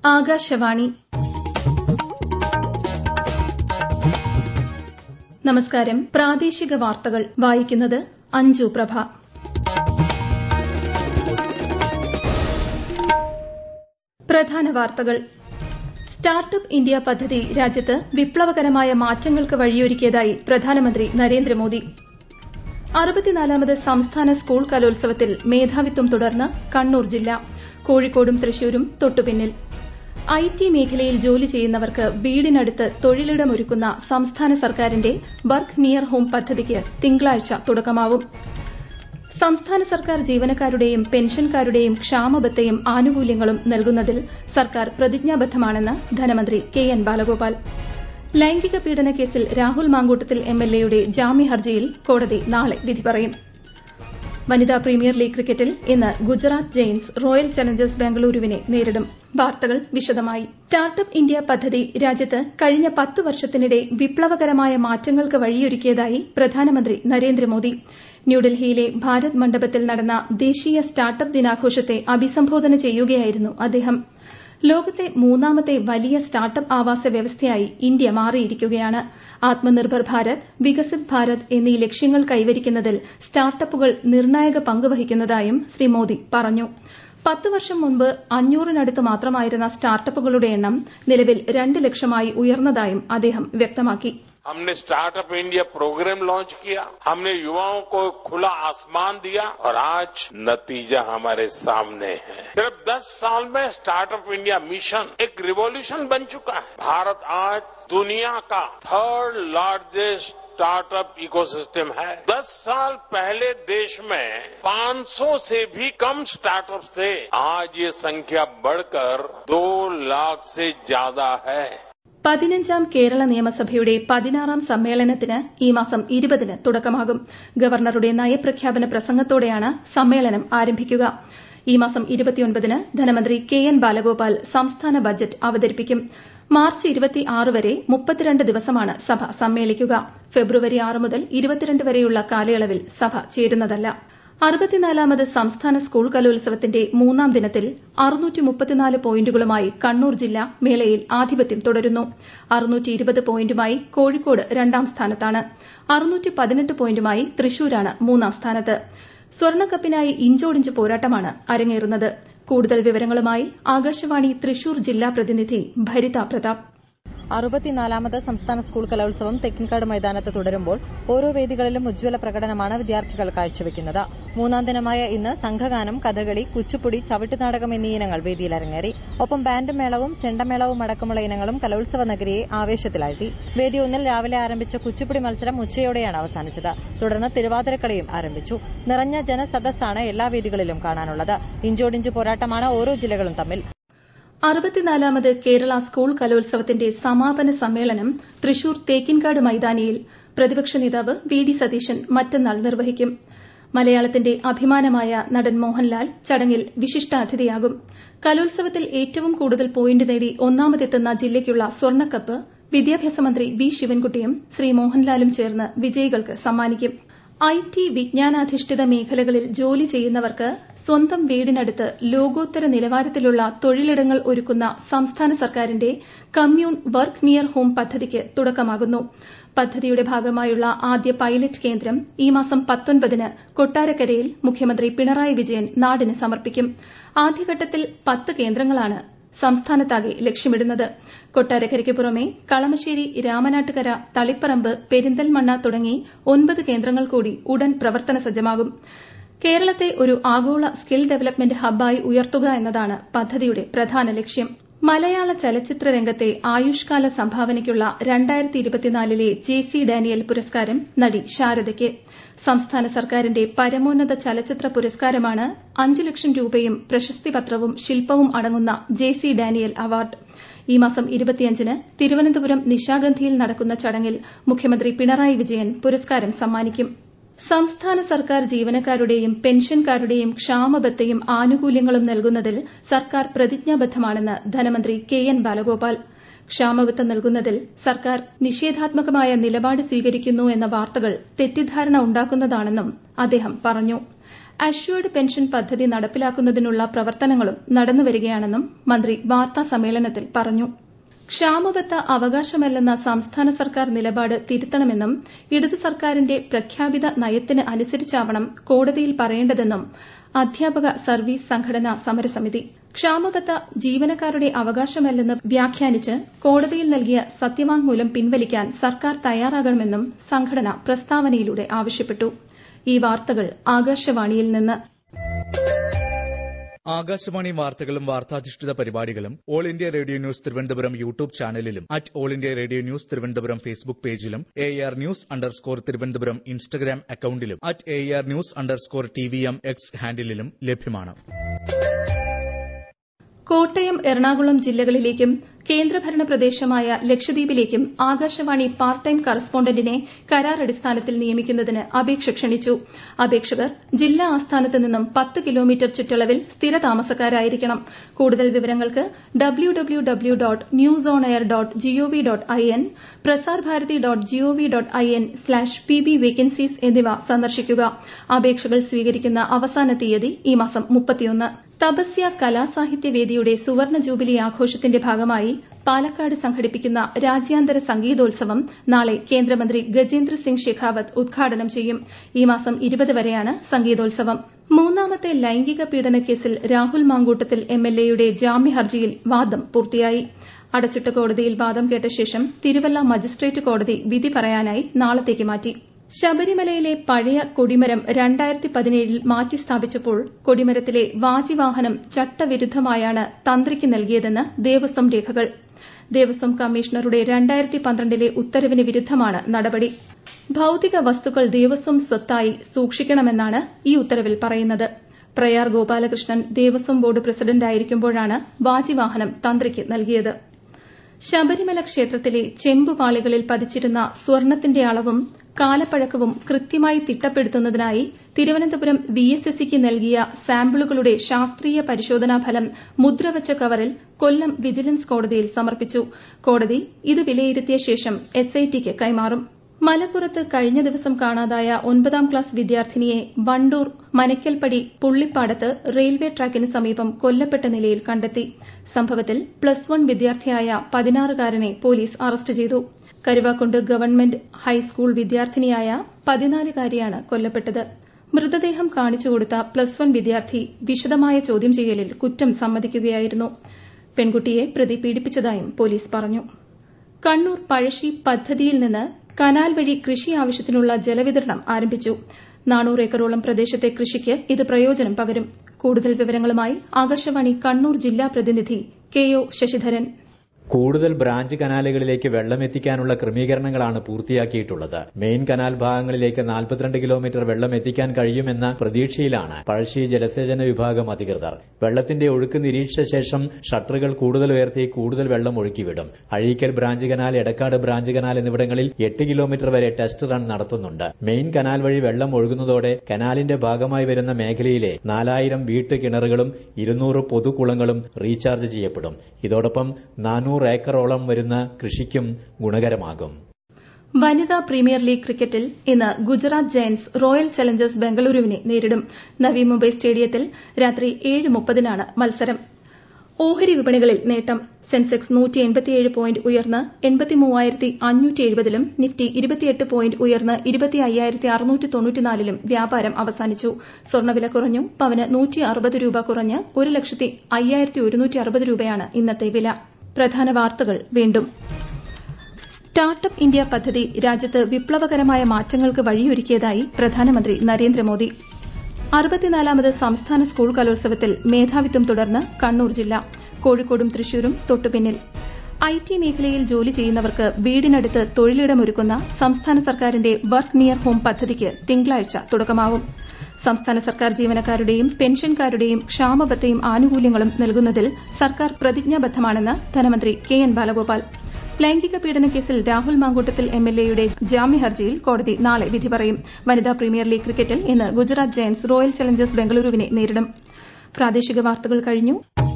ആകാശവാണി. നമസ്കാരം. പ്രാദേശിക വാർത്തകൾ വായിക്കുന്നത് അഞ്ജു പ്രഭ. പ്രധാന വാർത്തകൾ. സ്റ്റാർട്ടപ്പ് ഇന്ത്യ പദ്ധതി രാജ്യത്ത് വിപ്ലവകരമായ മാറ്റങ്ങൾക്ക് വഴിയൊരുക്കിയതായി പ്രധാനമന്ത്രി നരേന്ദ്രമോദി. 64ാമത് സംസ്ഥാന സ്കൂൾ കലോത്സവത്തിൽ മേധാവിത്വം തുടർന്ന് കണ്ണൂർ ജില്ല. കോഴിക്കോടും തൃശൂരും തൊട്ടുപിന്നിൽ. ഐടി മേഖലയിൽ ജോലി ചെയ്യുന്നവർക്ക് വീടിനടുത്ത് തൊഴിലിടമൊരുക്കുന്ന സംസ്ഥാന സർക്കാരിന്റെ വർക്ക് നിയർ ഹോം പദ്ധതിക്ക് തിങ്കളാഴ്ച തുടക്കമാവും. സംസ്ഥാന സർക്കാർ ജീവനക്കാരുടെയും പെൻഷൻകാരുടെയും ക്ഷാമബത്തയും ആനുകൂല്യങ്ങളും നൽകുന്നതിൽ സർക്കാർ പ്രതിജ്ഞാബദ്ധമാണെന്ന് ധനമന്ത്രി കെ.എൻ. ബാലഗോപാൽ. ലൈംഗിക പീഡന കേസിൽ രാഹുൽ മാങ്കൂട്ടത്തിൽ എംഎൽഎയുടെ ജാമ്യഹർജിയിൽ കോടതി നാളെ വിധി പറയും. വനിതാ പ്രീമിയർ ലീഗ് ക്രിക്കറ്റിൽ ഇന്ന് ഗുജറാത്ത് ജയന്റ്സ് റോയൽ ചലഞ്ചേഴ്സ് ബംഗളൂരുവിനെ നേരിടും. വാർത്തകൾ വിശദമായി. സ്റ്റാർട്ടപ്പ് ഇന്ത്യ പദ്ധതി രാജ്യത്ത് കഴിഞ്ഞ 10 വർഷത്തിനിടെ വിപ്ലവകരമായ മാറ്റങ്ങൾക്ക് വഴിയൊരുക്കിയതായി പ്രധാനമന്ത്രി നരേന്ദ്രമോദി. ന്യൂഡൽഹിയിലെ ഭാരത് മണ്ഡപത്തിൽ നടന്ന ദേശീയ സ്റ്റാർട്ടപ്പ് ദിനാഘോഷത്തെ അഭിസംബോധന ചെയ്യുകയായിരുന്നു അദ്ദേഹം. ലോകത്തെ 3ാമത്തെ വലിയ സ്റ്റാർട്ടപ്പ് ആവാസ വ്യവസ്ഥയായി ഇന്ത്യ മാറിയിരിക്കുകയാണ്. ആത്മനിർഭർ ഭാരത്, വികസിത് ഭാരത് എന്നീ ലക്ഷ്യങ്ങൾ കൈവരിക്കുന്നതിൽ സ്റ്റാർട്ടപ്പുകൾ നിർണായക പങ്ക് വഹിക്കുന്നതായും ശ്രീ മോദി പറഞ്ഞു. 10 വർഷം മുൻപ് 500-നടുത്ത് മാത്രമായിരുന്ന സ്റ്റാർട്ടപ്പുകളുടെ എണ്ണം നിലവിൽ 2 ലക്ഷമായി ഉയർന്നതായും അദ്ദേഹം വ്യക്തമാക്കി. हमने स्टार्टअप इंडिया प्रोग्राम लॉन्च किया, हमने युवाओं को खुला आसमान दिया और आज नतीजा हमारे सामने है. सिर्फ 10 साल में स्टार्टअप इंडिया मिशन एक रिवॉल्यूशन बन चुका है. भारत आज दुनिया का 3rd लार्जेस्ट स्टार्टअप इकोसिस्टम है. 10 साल पहले देश में 500 से भी कम स्टार्टअप थे. आज ये संख्या बढ़कर 2 लाख से ज्यादा है. 15ാം കേരള നിയമസഭയുടെ 16ാം സമ്മേളനത്തിന് ഈ മാസം 20-ന് തുടക്കമാകും. ഗവർണറുടെ നയപ്രഖ്യാപന പ്രസംഗത്തോടെയാണ് സമ്മേളനം ആരംഭിക്കുക. ഈ മാസം 29-ന് ധനമന്ത്രി കെ.എൻ. ബാലഗോപാൽ സംസ്ഥാന ബജറ്റ് അവതരിപ്പിക്കും. മാർച്ച് 26 വരെ 32 ദിവസമാണ് സഭ സമ്മേളിക്കുക. ഫെബ്രുവരി 6 മുതൽ 22 വരെയുള്ള കാലയളവിൽ സഭ ചേരുന്നതല്ല. 64ാമത് സംസ്ഥാന സ്കൂൾ കലോത്സവത്തിന്റെ 3ാം ദിനത്തിൽ 634 പോയിന്റുകളുമായി കണ്ണൂർ ജില്ല മേളയിൽ ആധിപത്യം തുടരുന്നു. 620 പോയിന്റുമായി കോഴിക്കോട് 2ാം സ്ഥാനത്താണ്. 618 പോയിന്റുമായി തൃശൂരാണ് 3ാം സ്ഥാനത്ത്. സ്വർണ്ണക്കപ്പിനായി ഇഞ്ചോടിഞ്ച് പോരാട്ടമാണ് അരങ്ങേറുന്നത്. കൂടുതൽ വിവരങ്ങളുമായി ആകാശവാണി തൃശൂർ ജില്ലാ പ്രതിനിധി ഭരിത പ്രതാപ്. 64ാമത് സംസ്ഥാന സ്കൂൾ കലോത്സവം തെക്കിൻകാട് മൈതാനത്ത് തുടരുമ്പോൾ ഓരോ വേദികളിലും ഉജ്ജ്വല പ്രകടനമാണ് വിദ്യാർത്ഥികൾ കാഴ്ചവെക്കുന്നത്. 3ാം ദിനമായ ഇന്ന് സംഘഗാനം, കഥകളി, കുച്ചുപ്പുടി, ചവിട്ടുനാടകം എന്നീ ഇനങ്ങൾ വേദിയിൽ അരങ്ങേറി. ഒപ്പം ബാൻഡ് മേളവും ചെണ്ടമേളവും അടക്കമുള്ള ഇനങ്ങളും കലോത്സവ നഗരിയെ ആവേശത്തിലാഴ്ത്തി. വേദി 1-ൽ രാവിലെ ആരംഭിച്ച കുച്ചുപ്പുടി മത്സരം ഉച്ചയോടെയാണ് അവസാനിച്ചത്. തുടർന്ന് തിരുവാതിരക്കളിയും ആരംഭിച്ചു. നിറഞ്ഞ ജനസദസ്സാണ് എല്ലാ വേദികളിലും കാണാനുള്ളത്. ഇഞ്ചോടിഞ്ച് പോരാട്ടമാണ് ഓരോ ജില്ലകളും തമ്മിൽ. 64ാമത് കേരള സ്കൂൾ കലോത്സവത്തിന്റെ സമാപന സമ്മേളനം തൃശൂർ തേക്കിൻകാട് മൈതാനിയിൽ പ്രതിപക്ഷ നേതാവ് വി.ഡി. സതീശൻ മറ്റന്നാൾ നിർവഹിക്കും. മലയാളത്തിന്റെ അഭിമാനമായ നടൻ മോഹൻലാൽ ചടങ്ങിൽ വിശിഷ്ടാതിഥിയാകും. കലോത്സവത്തിൽ ഏറ്റവും കൂടുതൽ പോയിന്റ് നേടി 1ാമതെത്തുന്ന ജില്ലയ്ക്കുള്ള സ്വർണ്ണക്കപ്പ് വിദ്യാഭ്യാസ മന്ത്രി വി. ശിവൻകുട്ടിയും ശ്രീ മോഹൻലാലും ചേർന്ന് വിജയികൾക്ക് സമ്മാനിക്കും. ഐടി വിജ്ഞാനാധിഷ്ഠിത മേഖലകളിൽ ജോലി ചെയ്യുന്നവർക്ക് സ്വന്തം വീടിനടുത്ത് ലോകോത്തര നിലവാരത്തിലുള്ള തൊഴിലിടങ്ങൾ ഒരുക്കുന്ന സംസ്ഥാന സർക്കാരിന്റെ കമ്മ്യൂൺ വർക്ക് നിയർ ഹോം പദ്ധതിക്ക് തുടക്കമാകുന്നു. പദ്ധതിയുടെ ഭാഗമായുള്ള ആദ്യ പൈലറ്റ് കേന്ദ്രം ഈ മാസം 19-ന് കൊട്ടാരക്കരയിൽ മുഖ്യമന്ത്രി പിണറായി വിജയൻ നാടിന് സമർപ്പിക്കും. ആദ്യഘട്ടത്തിൽ 10 കേന്ദ്രങ്ങളാണ് സംസ്ഥാനത്താകെ ലക്ഷ്യമിടുന്നത്. കൊട്ടാരക്കരയ്ക്ക് പുറമെ കളമശ്ശേരി, രാമനാട്ടുകര, തളിപ്പറമ്പ്, പെരിന്തൽമണ്ണ തുടങ്ങി 9 കേന്ദ്രങ്ങൾ കൂടി ഉടൻ പ്രവർത്തന സജ്ജമാകും. കേരളത്തെ ഒരു ആഗോള സ്കിൽ ഡെവലപ്മെന്റ് ഹബ്ബായി ഉയർത്തുക എന്നതാണ് പദ്ധതിയുടെ പ്രധാന ലക്ഷ്യം. മലയാള ചലച്ചിത്ര രംഗത്തെ ആയുഷ്കാല സംഭാവനയ്ക്കുള്ള 2024-ലെ ജെ.സി. ഡാനിയൽ പുരസ്കാരം നടി ശാരദയ്ക്ക്. സംസ്ഥാന സർക്കാരിന്റെ പരമോന്നത ചലച്ചിത്ര പുരസ്കാരമാണ് 5 ലക്ഷം രൂപയും പ്രശസ്തിപത്രവും ശില്പവും അടങ്ങുന്ന ജെ.സി. Daniel award. ഈ മാസം 25-ന് തിരുവനന്തപുരം നിശാഗന്ധിയിൽ നടക്കുന്ന ചടങ്ങിൽ മുഖ്യമന്ത്രി പിണറായി വിജയൻ പുരസ്കാരം സമ്മാനിക്കും. സംസ്ഥാന സർക്കാർ ജീവനക്കാരുടെയും പെൻഷൻകാരുടെയും ക്ഷാമബത്തയും ആനുകൂല്യങ്ങളും നൽകുന്നതിൽ സർക്കാർ പ്രതിജ്ഞാബദ്ധമാണെന്ന് ധനമന്ത്രി കെ.എൻ. ബാലഗോപാൽ. ക്ഷാമബത്ത നൽകുന്നതിൽ സർക്കാർ നിഷേധാത്മകമായ നിലപാട് സ്വീകരിക്കുന്നു എന്ന വാർത്തകൾ തെറ്റിദ്ധാരണ ഉണ്ടാക്കുന്നതാണെന്നും അദ്ദേഹം പറഞ്ഞു. അഷ്വേർഡ് പെൻഷൻ പദ്ധതി നടപ്പിലാക്കുന്നതിനുള്ള പ്രവർത്തനങ്ങളും നടന്നുവരികയാണെന്നും മന്ത്രി വാർത്താസമ്മേളനത്തിൽ പറഞ്ഞു. ക്ഷാമബത്ത അവകാശമല്ലെന്ന സംസ്ഥാന സർക്കാർ നിലപാട് തിരുത്തണമെന്നും ഇടതു സർക്കാരിന്റെ പ്രഖ്യാപിത നയത്തിന് അനുസരിച്ചാവണം കോടതിയിൽ പറയേണ്ടതെന്നും അധ്യാപക സർവീസ് സംഘടനാ സമരസമിതി. ക്ഷാമബത്ത ജീവനക്കാരുടെ അവകാശമല്ലെന്ന് വ്യാഖ്യാനിച്ച് കോടതിയിൽ നൽകിയ സത്യവാങ്മൂലം പിൻവലിക്കാൻ സർക്കാർ തയ്യാറാകണമെന്നും സംഘടന പ്രസ്താവനയിലൂടെ ആവശ്യപ്പെട്ടു. ഈ വാർത്തകൾ ആകാശവാണിയിൽ നിന്ന്. ആകാശവാണി വാർത്തകളും വാർത്താധിഷ്ഠിത പരിപാടികളും All India Radio news Thiruvananthapuram YouTube ചാനലിലും All India Radio news Thiruvananthapuram Facebook പേജിലും AR News_ തിരുവനന്തപുരം ഇൻസ്റ്റഗ്രാം അക്കൌണ്ടിലും AR News_TVM X ഹാൻഡിലും ലഭ്യമാണ്. കോട്ടയം, എറണാകുളം ജില്ലകളിലേക്കും കേന്ദ്രഭരണ പ്രദേശമായ ലക്ഷദ്വീപിലേക്കും ആകാശവാണി പാർട്ട് ടൈം കറസ്പോണ്ടന്റിനെ കരാറടിസ്ഥാനത്തിൽ നിയമിക്കുന്നതിന് അപേക്ഷ ക്ഷണിച്ചു. അപേക്ഷകർ ജില്ലാ ആസ്ഥാനത്ത് നിന്നും 10 കിലോമീറ്റർ ചുറ്റളവിൽ സ്ഥിരതാമസക്കാരായിരിക്കണം. കൂടുതൽ വിവരങ്ങൾക്ക് www.newsonair.gov.in, prasarbharati.gov.in/pbvacancies എന്നിവ സന്ദർശിക്കുക. അപേക്ഷകൾ സ്വീകരിക്കുന്ന അവസാന തീയതി ഈ മാസം 31. തപസ്യ കലാസാഹിത്യവേദിയുടെ സുവർണ ജൂബിലി ആഘോഷത്തിന്റെ ഭാഗമായി പാലക്കാട് സംഘടിപ്പിക്കുന്ന രാജ്യാന്തര സംഗീതോത്സവം നാളെ കേന്ദ്രമന്ത്രി ഗജേന്ദ്ര സിംഗ് ഷെഖാവത്ത് ഉദ്ഘാടനം ചെയ്യും. ഈ മാസം 20 വരെയാണ് സംഗീതോത്സവം. മൂന്നാമത്തെ ലൈംഗിക പീഡന കേസിൽ രാഹുൽ മാങ്കൂട്ടത്തിൽ MLAയുടെ ജാമ്യ ഹർജിയിൽ വാദം പൂർത്തിയായി. അടച്ചിട്ട കോടതിയിൽ വാദം കേട്ട ശേഷം തിരുവല്ല മജിസ്ട്രേറ്റ് കോടതി വിധി പറയാനായി നാളത്തേക്ക് മാറ്റി. ശബരിമലയിലെ പഴയ കൊടിമരം 2017 മാറ്റി സ്ഥാപിച്ചപ്പോൾ കൊടിമരത്തിലെ വാജിവാഹനം ചട്ടവിരുദ്ധമായാണ് തന്ത്രിക്ക് നൽകിയതെന്ന് ദേവസ്വം രേഖകൾ. ദേവസ്വം കമ്മീഷണറുടെ 2012 ഉത്തരവിന് വിരുദ്ധമാണ് നടപടി. ഭൌതിക വസ്തുക്കൾ ദേവസ്വം സ്വത്തായി സൂക്ഷിക്കണമെന്നാണ് ഈ ഉത്തരവിൽ പറയുന്നത്. പ്രയാർ ഗോപാലകൃഷ്ണൻ ദേവസ്വം ബോർഡ് പ്രസിഡന്റായിരിക്കുമ്പോഴാണ് വാജിവാഹനം തന്ത്രിക്ക് നൽകിയത്. ശബരിമല ക്ഷേത്രത്തിലെ ചെമ്പുപാളികളിൽ പതിച്ചിരുന്ന സ്വർണത്തിന്റെ അളവും കാലപ്പഴക്കവും കൃത്യമായി തിട്ടപ്പെടുത്തുന്നതിനായി തിരുവനന്തപുരം VSSCക്ക് നൽകിയ സാമ്പിളുകളുടെ ശാസ്ത്രീയ പരിശോധനാ ഫലം മുദ്രവച്ച കവറിൽ കൊല്ലം വിജിലൻസ് കോടതിയിൽ സമർപ്പിച്ചു. കോടതി ഇത് വിലയിരുത്തിയ ശേഷം SITക്ക് കൈമാറും. മലപ്പുറത്ത് കഴിഞ്ഞ ദിവസം കാണാതായ 9ാം ക്ലാസ് വിദ്യാർത്ഥിനിയെ വണ്ടൂർ മനക്കൽപ്പടി പുള്ളിപ്പാടത്ത് റെയിൽവേ ട്രാക്കിന് സമീപം കൊല്ലപ്പെട്ട നിലയിൽ കണ്ടെത്തി. സംഭവത്തിൽ +1 വിദ്യാർത്ഥിയായ 16-കാരനെ പോലീസ് അറസ്റ്റ് ചെയ്തു. കരുവാക്കുണ്ട് ഗവൺമെന്റ് ഹൈസ്കൂൾ വിദ്യാർത്ഥിനിയായ 14-കാരിയാണ് കൊല്ലപ്പെട്ടത്. മൃതദേഹം കാണിച്ചുകൊടുത്ത +1 വിദ്യാർത്ഥി വിശദമായ ചോദ്യം ചെയ്യലിൽ കുറ്റം സമ്മതിക്കുകയായിരുന്നു. പെൺകുട്ടിയെ പ്രതി പീഡിപ്പിച്ചതായും പോലീസ് പറഞ്ഞു. കണ്ണൂർ പഴശ്ശി പദ്ധതിയിൽ നിന്ന് കനാൽ വഴി കൃഷി ആവശ്യത്തിനുള്ള ജലവിതരണം ആരംഭിച്ചു. 400 ഏക്കറോളം പ്രദേശത്തെ കൃഷിക്ക് ഇത് പ്രയോജനം പകരും. കൂടുതൽ വിവരങ്ങളുമായി ആകാശവാണി കണ്ണൂർ ജില്ലാ പ്രതിനിധി KO ശശിധരൻ. കൂടുതൽ ബ്രാഞ്ച് കനാലുകളിലേക്ക് വെള്ളം എത്തിക്കാനുള്ള ക്രമീകരണങ്ങളാണ് പൂർത്തിയാക്കിയിട്ടുള്ളത്. മെയിൻ കനാൽ ഭാഗങ്ങളിലേക്ക് 42 കിലോമീറ്റർ വെള്ളം എത്തിക്കാൻ കഴിയുമെന്ന പ്രതീക്ഷയിലാണ് പഴശ്ശി ജലസേചന വിഭാഗം അധികൃതർ. വെള്ളത്തിന്റെ ഒഴുക്ക് നിരീക്ഷിച്ച ശേഷം ഷട്ടറുകൾ കൂടുതൽ ഉയർത്തി കൂടുതൽ വെള്ളം ഒഴുക്കിവിടും. Azhikkal branch canal, Edakkad branch canal എന്നിവിടങ്ങളിൽ 8 കിലോമീറ്റർ വരെ ടെസ്റ്റ് റൺ നടത്തുന്നുണ്ട്. മെയിൻ കനാൽ വഴി വെള്ളം ഒഴുകുന്നതോടെ കനാലിന്റെ ഭാഗമായി വരുന്ന മേഖലയിലെ 4000 വീട്ടുകിണറുകളും 200 പൊതുകുളങ്ങളും റീചാർജ് ചെയ്യപ്പെടും. ഇതോടൊപ്പം 400 ഏക്കറോളം വരുന്ന കൃഷിക്കും ഗുണകരമാകും. വനിതാ പ്രീമിയർ ലീഗ് ക്രിക്കറ്റിൽ ഇന്ന് ഗുജറാത്ത് ജയന്റ്സ് റോയൽ ചലഞ്ചേഴ്സ് ബംഗളൂരുവിനെ നേരിടും. നവി മുംബൈ സ്റ്റേഡിയത്തിൽ രാത്രി 7:30-നാണ് മത്സരം. ഓഹരി വിപണികളിൽ നേട്ടം. സെൻസെക്സ് 187 പോയിന്റ് ഉയർന്ന് 83,570-ലും നിഫ്റ്റി 28 പോയിന്റ് ഉയർന്ന് 25,694-ലും വ്യാപാരം അവസാനിച്ചു. സ്വർണ്ണവില കുറഞ്ഞു. പവന് 160 രൂപ കുറഞ്ഞ് 1,05,160 രൂപയാണ് ഇന്നത്തെ വില. പ്രധാന വാർത്തകൾ വീണ്ടും. സ്റ്റാർട്ടപ്പ് ഇന്ത്യ പദ്ധതി രാജ്യത്ത് വിപ്ലവകരമായ മാറ്റങ്ങൾക്ക് വഴിയൊരുക്കിയതായി പ്രധാനമന്ത്രി നരേന്ദ്രമോദി. 64ാമത് സംസ്ഥാന സ്കൂൾ കലോത്സവത്തിൽ മേധാവിത്വം തുടർന്ന് കണ്ണൂർ ജില്ല. കോഴിക്കോടും തൃശൂരും തൊട്ടുപിന്നിൽ. IT മേഖലയിൽ ജോലി ചെയ്യുന്നവർക്ക് വീടിനടുത്ത് തൊഴിലിടമൊരുക്കുന്ന സംസ്ഥാന സർക്കാരിന്റെ വർക്ക് നിയർ ഹോം പദ്ധതിക്ക് തിങ്കളാഴ്ച തുടക്കമാവും. സംസ്ഥാന സർക്കാർ ജീവനക്കാരുടെയും പെൻഷൻകാരുടെയും ക്ഷാമബത്തയും ആനുകൂല്യങ്ങളും നൽകുന്നതിൽ സർക്കാർ പ്രതിജ്ഞാബദ്ധമാണെന്ന് ധനമന്ത്രി KN ബാലഗോപാൽ. ലൈംഗിക പീഡന കേസിൽ രാഹുൽ മാങ്കൂട്ടത്തിൽ MLAയുടെ ജാമ്യ ഹർജിയിൽ കോടതി നാളെ വിധി പറയും. വനിതാ പ്രീമിയർ ലീഗ് ക്രിക്കറ്റിൽ ഇന്ന് ഗുജറാത്ത് ജയന്റ്സ് റോയൽ ചലഞ്ചേഴ്സ് ബംഗളൂരുവിനെ നേരിടും. പ്രാദേശിക വാർത്തകൾ കഴിഞ്ഞു.